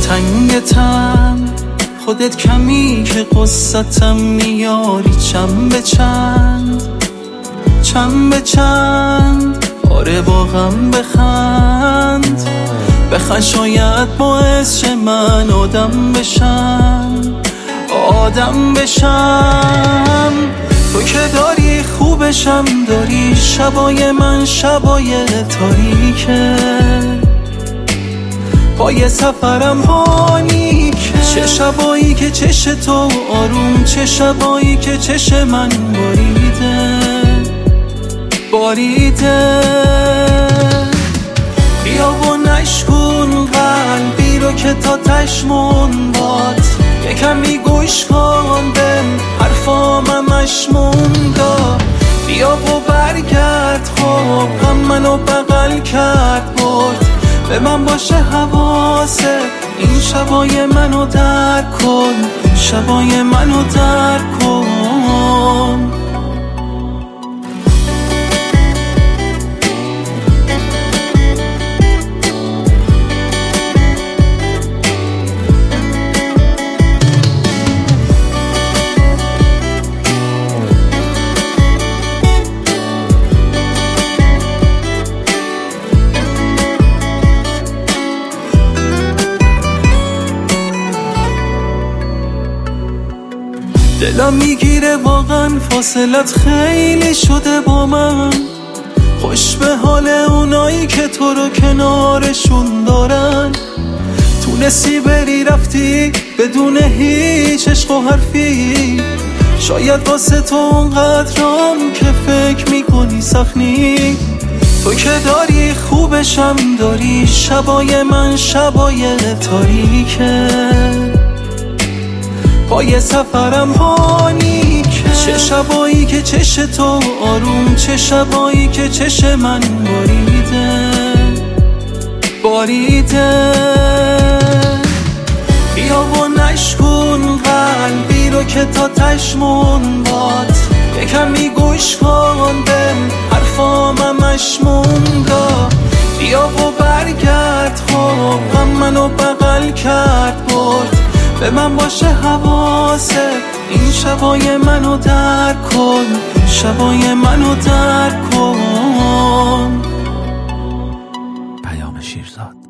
تنگتم خودت کمی که قصتم میاری چند به چند آره واقعا بخند شاید باعث شه من آدم بشم تو که داری خوبشم داری شبای من شبای تاریکه پای سفرم هانیکه چه شبایی که چش تو آروم چه شبایی که چش من باریده بیا و نشکن قلبی رو که تا تشمون باد یکمی گوش کن به حرفام مشموندا بیا و برگرد خب غم منو بغل کرد برد به من باشه حواسه این شبای منو درک کن شبای منو درک کن دلم میگیره واقعا فاصلت خیلی شده با من خوش به حال اونایی که تو رو کنارشون دارن تونستی بری رفتی بدون هیچ عشق و حرفی شاید واسه تو اونقدرام که فکر میکنی سخنی تو که داری خوبشم داری شبای من شبای تاریکه پای سفرم هانیکه چه شبایی که چش تو آروم چه شبایی که چش من باریده بیا و نشکن قلبی رو که تا تشمون باد یکمی گوش کن به حرفام مشموندا بیا و برگرد خب غم منو بغل کرد برد به من باشه حواسه این شبای منو درک کن شبای منو درک کن. پیام شیرزاد.